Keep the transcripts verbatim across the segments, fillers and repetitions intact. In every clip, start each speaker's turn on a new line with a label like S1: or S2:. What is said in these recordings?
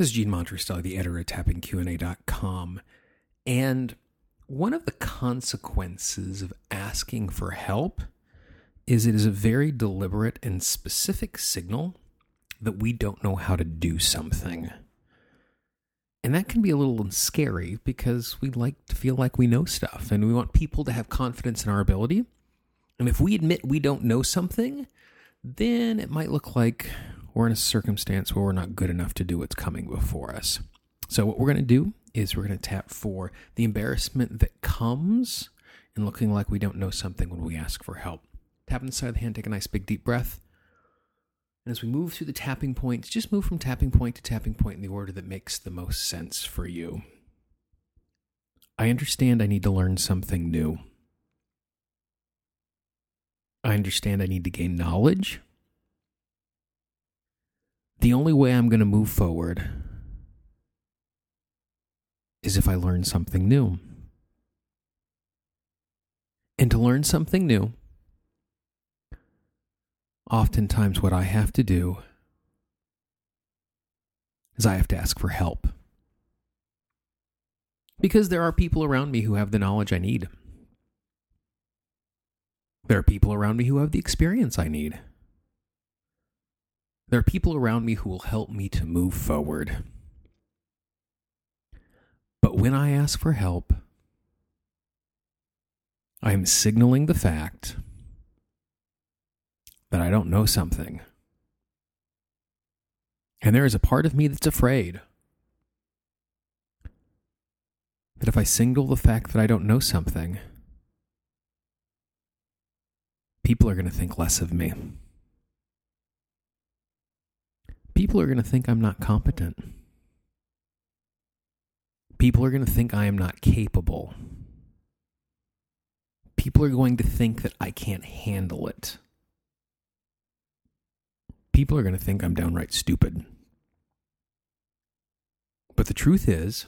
S1: This is Gene Monterstelli, the editor at tapping q and a dot com. And one of the consequences of asking for help is it is a very deliberate and specific signal that we don't know how to do something. And that can be a little scary because we like to feel like we know stuff and we want people to have confidence in our ability. And if we admit we don't know something, then it might look like we're in a circumstance where we're not good enough to do what's coming before us. So what we're going to do is we're going to tap for the embarrassment that comes in looking like we don't know something when we ask for help. Tap on the side of the hand, take a nice big deep breath. And as we move through the tapping points, just move from tapping point to tapping point in the order that makes the most sense for you. I understand I need to learn something new. I understand I need to gain knowledge. The only way I'm going to move forward is if I learn something new. And to learn something new, oftentimes what I have to do is I have to ask for help. Because there are people around me who have the knowledge I need. There are people around me who have the experience I need. There are people around me who will help me to move forward. But when I ask for help, I am signaling the fact that I don't know something. And there is a part of me that's afraid that if I signal the fact that I don't know something, people are going to think less of me. People are going to think I'm not competent. People are going to think I am not capable. People are going to think that I can't handle it. People are going to think I'm downright stupid. But the truth is,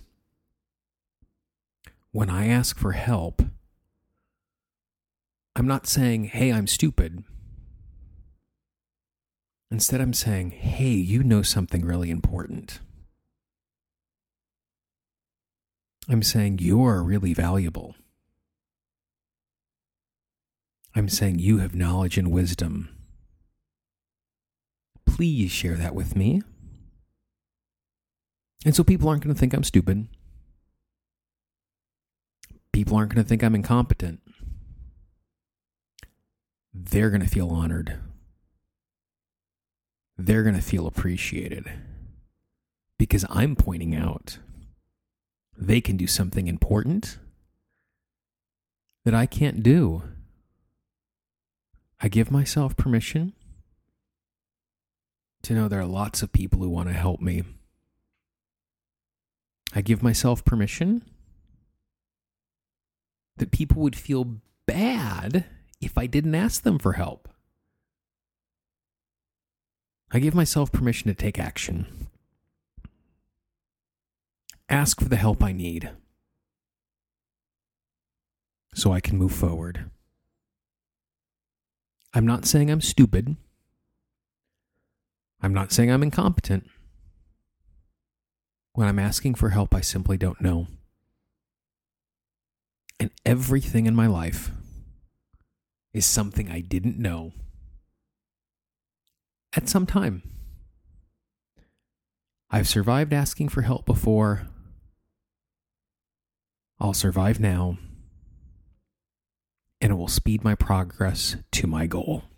S1: when I ask for help, I'm not saying, hey, I'm stupid. Instead, I'm saying, hey, you know something really important. I'm saying you're really valuable. I'm saying you have knowledge and wisdom. Please share that with me. And so people aren't going to think I'm stupid. People aren't going to think I'm incompetent. They're going to feel honored. They're going to feel appreciated because I'm pointing out they can do something important that I can't do. I give myself permission to know there are lots of people who want to help me. I give myself permission that people would feel bad if I didn't ask them for help. I give myself permission to take action. Ask for the help I need so I can move forward. I'm not saying I'm stupid. I'm not saying I'm incompetent. When I'm asking for help, I simply don't know. And everything in my life is something I didn't know at some time. I've survived asking for help before. I'll survive now. And it will speed my progress to my goal.